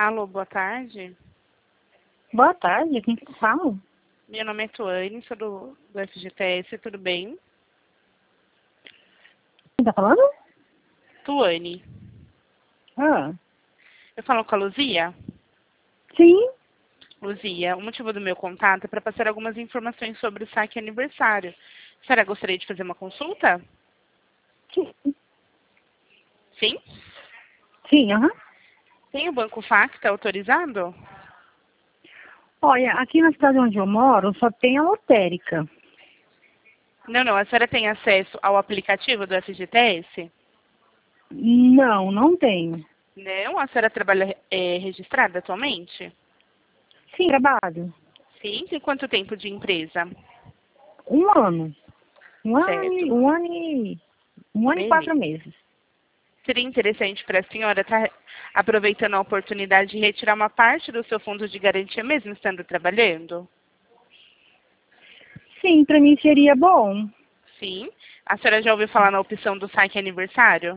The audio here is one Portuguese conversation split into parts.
Alô, boa tarde. Boa tarde, quem que fala? Meu nome é Tuane, sou do FGTS, tudo bem? Quem tá falando? Tuane, Ah, eu falo com a Luzia? sim, Luzia, o motivo do meu contato é para passar algumas informações sobre o saque aniversário. A senhora gostaria de fazer uma consulta? sim, Sim? sim, aham. Tem o Banco Facta autorizado? Olha, aqui na cidade onde eu moro só tem a lotérica. Não, a senhora tem acesso ao aplicativo do FGTS? Não, não tenho. Não, a senhora trabalha registrada atualmente? Sim, trabalho. Sim, tem quanto tempo de empresa? Um ano. Um ano, Certo. um ano e, um ano e Beleza. 4 meses. Seria interessante para a senhora estar aproveitando a oportunidade de retirar uma parte do seu fundo de garantia mesmo estando trabalhando? Sim, pra mim seria bom. Sim. A senhora já ouviu falar na opção do saque aniversário?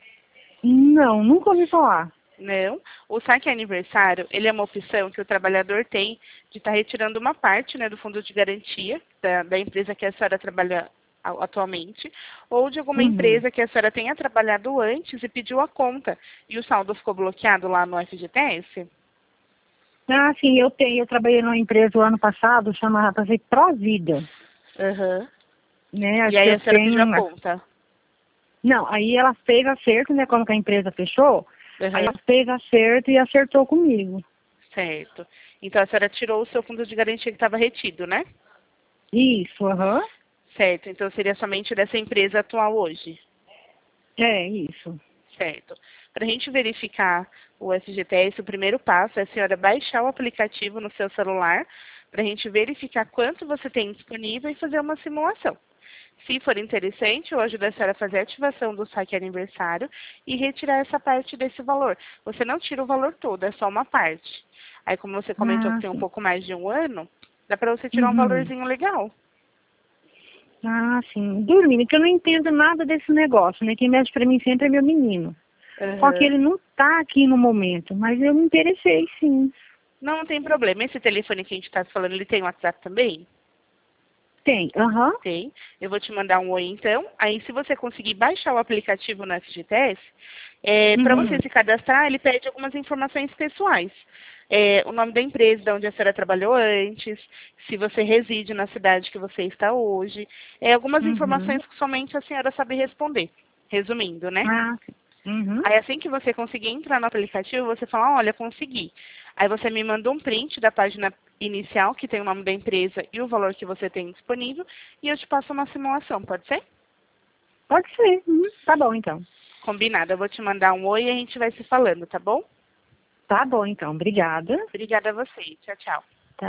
Não, nunca ouvi falar. Não. O saque aniversário, ele é uma opção que o trabalhador tem de estar retirando uma parte, né, do fundo de garantia da empresa que a senhora trabalha atualmente, ou de alguma Uhum. empresa que a senhora tenha trabalhado antes e pediu a conta, e o saldo ficou bloqueado lá no FGTS? Ah, sim, eu tenho. Eu trabalhei numa empresa o ano passado, chamada Provida, Aham. né? E Acho que aí eu a senhora pediu a tenho. conta? Não, aí ela fez acerto, né? Como que a empresa fechou, aí Aham. ela fez acerto e acertou comigo. Certo. Então a senhora tirou o seu fundo de garantia que estava retido, né? Isso, aham. Certo. Então seria somente dessa empresa atual hoje. É, isso. Certo. Para a gente verificar o FGTS, o primeiro passo é a senhora baixar o aplicativo no seu celular para a gente verificar quanto você tem disponível e fazer uma simulação. Se for interessante, eu ajudo a senhora a fazer a ativação do saque aniversário e retirar essa parte desse valor. Você não tira o valor todo, é só uma parte. Aí, como você comentou que Ah, tem um sim. pouco mais de um ano, dá para você tirar um Uhum. valorzinho legal. Ah, sim. Dormindo, que eu não entendo nada desse negócio, né? Quem mexe pra mim sempre é meu menino. Só que Aham. ele não tá aqui no momento, mas eu me interessei, sim. Não tem problema. Esse telefone que a gente está falando, ele tem WhatsApp também? Tem, aham. Tem. Eu vou te mandar um oi então. Aí, se você conseguir baixar o aplicativo no FGTS, para você Uhum. se cadastrar, ele pede algumas informações pessoais. O nome da empresa, de onde a senhora trabalhou antes, se você reside na cidade que você está hoje. Algumas Uhum. informações que somente a senhora sabe responder. Resumindo, né? Ah, sim. Uhum. Aí assim que você conseguir entrar no aplicativo, você fala, olha, consegui. Aí você me manda um print da página inicial, que tem o nome da empresa e o valor que você tem disponível, e eu te passo uma simulação, pode ser? Pode ser. Uhum. Tá bom, então. Combinado, eu vou te mandar um oi e a gente vai se falando, tá bom? Tá bom, então. Obrigada. Obrigada a você. Tchau, tchau.